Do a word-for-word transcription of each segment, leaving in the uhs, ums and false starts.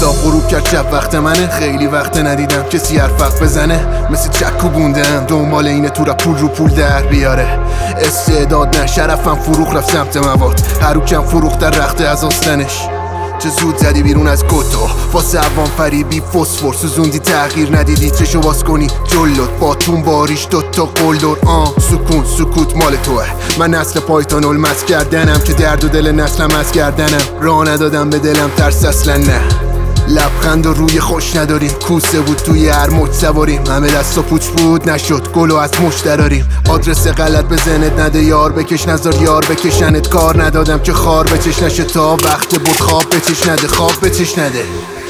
آفتاب غروب کرد شب وقت منه، خیلی وقت ندیدم کسی حرفق بزنه، مثل چکو بوندم دنبال اینه تو را پول رو پول در بیاره. استعداد نه شرفم فروخ رفت سمت مواد، هروکم فروخ در رخته از آستنش. چه زود زدی بیرون از گوتو واسه عوام فریبی فسفر سوزوندی، تغییر ندیدی چشو باز کنی جلوت باتون باریش دوتا قلدر. آه سکون سکوت مال توه، من نسل پایتون المس کردنم که درد و دل نسلم از کردنم، راه ندادم به دلم ترس اصلا نه. لبخند و روی خوش نداریم، کوسه بود توی هر موج سواریم، همه دست و پوچ بود نشد گلو از مش دراریم. آدرس غلط به ذهنت نده یار بکش، نذار یار بکشنت، کار ندادم که خار بچش نشه تا وقت بود خواب بچش نده، خواب بچش نده.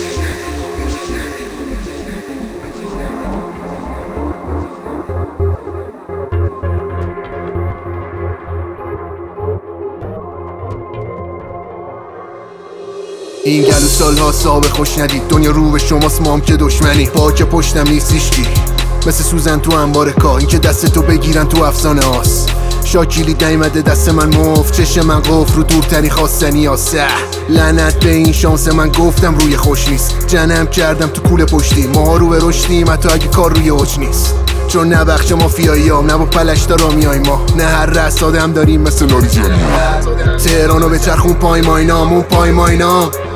این گلو سالها صاحب خوش ندید، دنیا رو به شماست مام که دشمنی، پاک پشتم نیست هیچکی مثل سوزن تو انبار کا، این که دست تو بگیرن تو افسانه هاست. شاکیلی نیمده دست من مفت، چشم من قفل رو دورتری خواستنی ها سه. لعنت به این شانس من گفتم روی خوش نیست، جنم کردم تو کوله پشتی، ما رو به رشدیم حتی اگه کار روی اوج نیست. چون نه بخش مافیایی هم نه با پلشتا را میای ما، نه هر رست آدم داریم مثل لاریزانی. تهرانو به چرخون پای ماینام اون پای ماینام